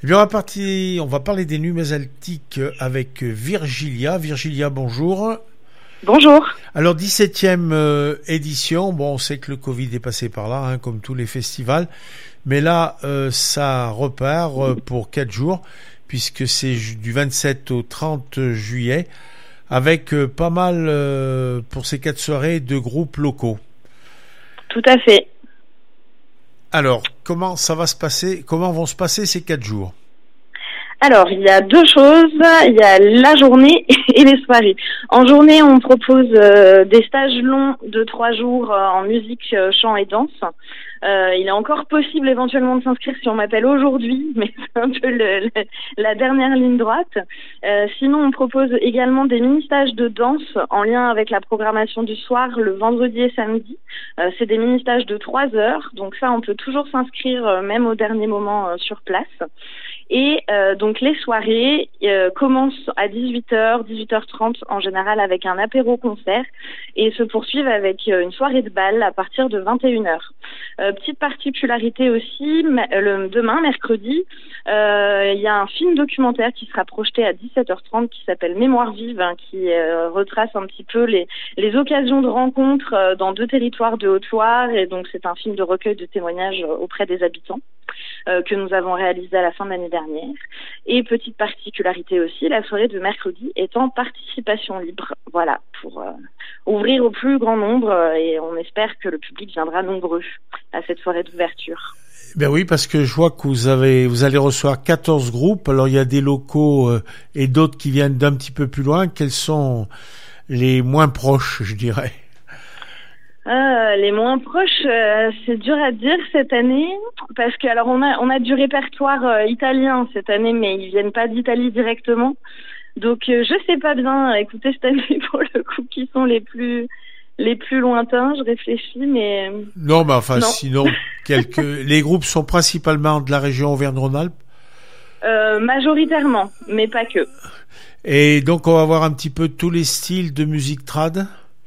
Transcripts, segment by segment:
Eh bien, on va parler des nuits basaltiques avec Virgilia. Virgilia, bonjour. Bonjour. Alors, 17e édition. Bon, on sait que le Covid est passé par là, hein, comme tous les festivals. Mais là, ça repart pour 4 jours, puisque c'est du 27 au 30 juillet, avec pas mal, pour ces 4 soirées, de groupes locaux. Tout à fait. Alors, comment ça va se passer? Comment vont se passer ces 4 jours? Alors, il y a 2 choses. Il y a la journée et les soirées. En journée, on propose des stages longs de 3 jours en musique, chant et danse. Il est encore possible éventuellement de s'inscrire si on m'appelle aujourd'hui, mais c'est un peu la dernière ligne droite. Sinon, on propose également des mini-stages de danse en lien avec la programmation du soir, le vendredi et samedi. C'est des mini-stages de 3 heures, donc ça, on peut toujours s'inscrire même au dernier moment sur place. Et donc les soirées commencent à 18h, 18h30 en général avec un apéro-concert et se poursuivent avec une soirée de bal à partir de 21h. Petite particularité aussi, demain, mercredi, il y a un film documentaire qui sera projeté à 17h30 qui s'appelle Mémoire vive, hein, qui retrace un petit peu les occasions de rencontres dans 2 territoires de Haute-Loire. Et donc c'est un film de recueil de témoignages auprès des habitants que nous avons réalisé à la fin de l'année dernière. Et petite particularité aussi, la soirée de mercredi est en participation libre. Voilà, pour ouvrir au plus grand nombre et on espère que le public viendra nombreux à cette soirée d'ouverture. Ben oui, parce que je vois que vous allez recevoir 14 groupes. Alors il y a des locaux et d'autres qui viennent d'un petit peu plus loin. Quels sont les moins proches, je dirais? Les moins proches, c'est dur à dire cette année, parce que alors on a du répertoire italien cette année, mais ils viennent pas d'Italie directement. Donc je sais pas bien. Écoutez, cette année pour le coup, qui sont les plus lointains, je réfléchis, mais non, mais enfin non. Sinon les groupes sont principalement de la région Auvergne-Rhône-Alpes. Majoritairement, mais pas que. Et donc on va voir un petit peu tous les styles de musique trad.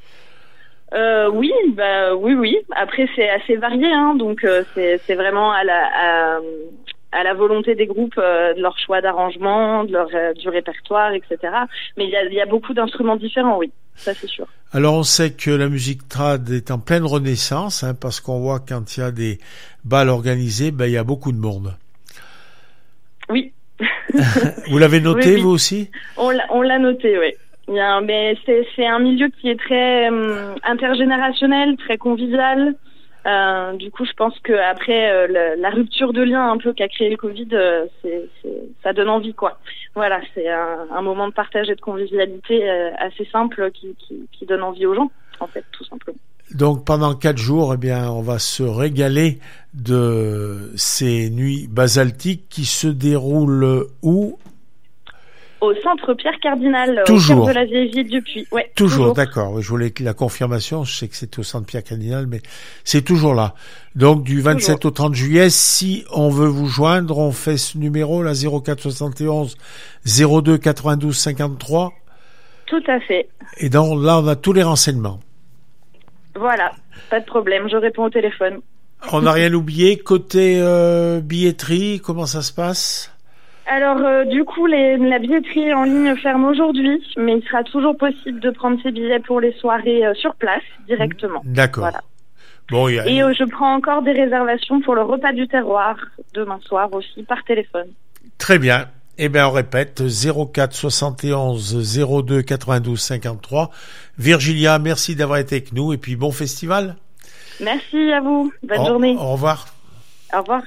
Oui. Après, c'est assez varié, hein, donc c'est vraiment à la volonté des groupes, de leur choix d'arrangement, du répertoire, etc. Mais il y a beaucoup d'instruments différents, oui, ça c'est sûr. Alors on sait que la musique trad est en pleine renaissance, hein, parce qu'on voit quand il y a des bals organisés, il y a beaucoup de monde. Oui. Vous l'avez noté, oui. Vous aussi? On l'a noté, oui. Mais c'est un milieu qui est très intergénérationnel, très convivial. Du coup, je pense que après la rupture de lien un peu qu'a créé le Covid, ça donne envie, quoi. Voilà, c'est un moment de partage et de convivialité assez simple qui donne envie aux gens, en fait, tout simplement. Donc pendant 4 jours, on va se régaler de ces nuits basaltiques qui se déroulent où? Au centre Pierre Cardinal, toujours. Au cœur de la vieille ville du Puy. Ouais, toujours. D'accord. Je voulais la confirmation. Je sais que c'était au centre Pierre Cardinal, mais c'est toujours là. Donc du 27 au 30 juillet, si on veut vous joindre, on fait ce numéro, là, 04 71 02 92 53. Tout à fait. Et donc là, on a tous les renseignements. Voilà, pas de problème, je réponds au téléphone. On n'a rien oublié. Côté billetterie, comment ça se passe? Alors, du coup, la billetterie en ligne ferme aujourd'hui, mais il sera toujours possible de prendre ses billets pour les soirées sur place, directement. D'accord. Voilà. Bon, Et je prends encore des réservations pour le repas du terroir, demain soir aussi, par téléphone. Très bien. On répète, 04 71 02 92 53. Virgilia, merci d'avoir été avec nous et puis bon festival. Merci à vous. Bonne journée. Au revoir. Au revoir.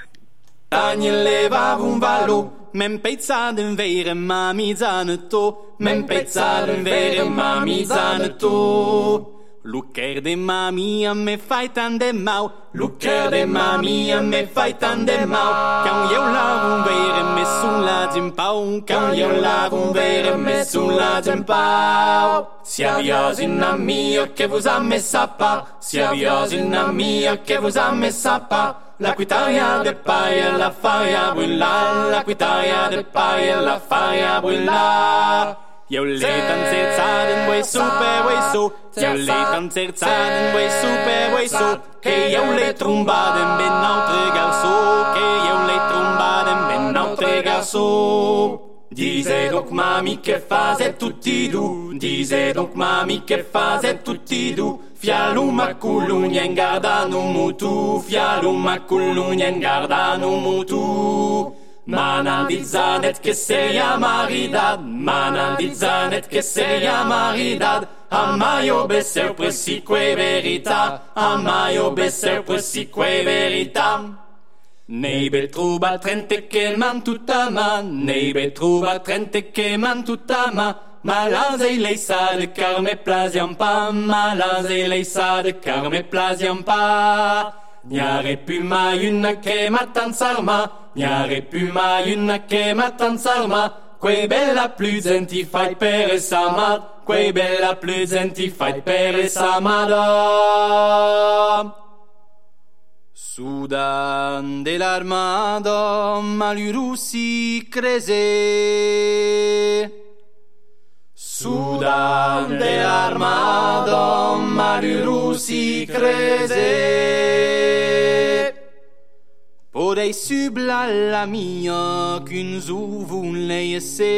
Men peizzato in vere mamizzane to, men peizzato in vere mamizzane to. Luccher de mamia me fai tan de mau, Luccher de mamia me fai tan de mau. Quand eu lavo un vere me sun la pau, quand eu lavo un vere me sun la pau. Sia viosina mia che vous a messa pa, sia viosina mia che vous a messa pa. La quitaia de paia la faia builla, la quitaia de paia la faia builla. Eu leitan zerzaden voi super voi so. Eu leitan zerzaden voi super voi so. Che eu le trombaden ben altre garçon. Che eu le trombaden ben altre garçon. Dise donc mami che fase tutti du. Dise donc mami che fase tutti du. Fialuma culunien gardano mutu. Fialuma culunien gardano mutu. Mana di zanet che seria maridad. Mana di zanet che seria maridad. Amaio besser presique verita. Amaio besser presique verita. Nei betruba trente che man tutta ma. Nei betruba trente che man tutta ma. Malazei lei sa de car me plasiam pa. Malazei lei sa de car me plasiam pa. N'yare pu mai una che m'attanzarma. N'yare pu mai una che m'attanzarma. Quei bella plus enti fai per samad. Quei bella plus enti fai per samada. Sudan dell'armada malurussi crese. Sudan dell'armada malurussi crese. Podei subla la mia qu'un zuvun leiese.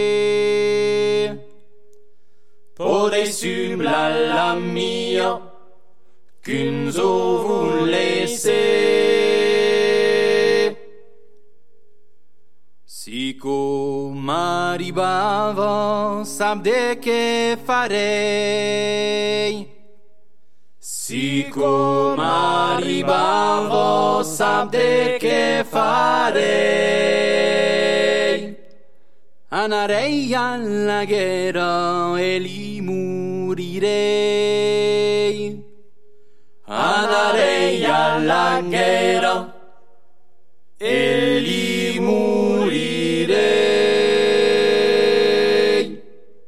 Podei subla la mia qu'un zovun leiese. Sico m'arribava sap de che farei. Sico m'arribava sap de che farei. Anarei alla guerra e li morirei. Anarei alla guerra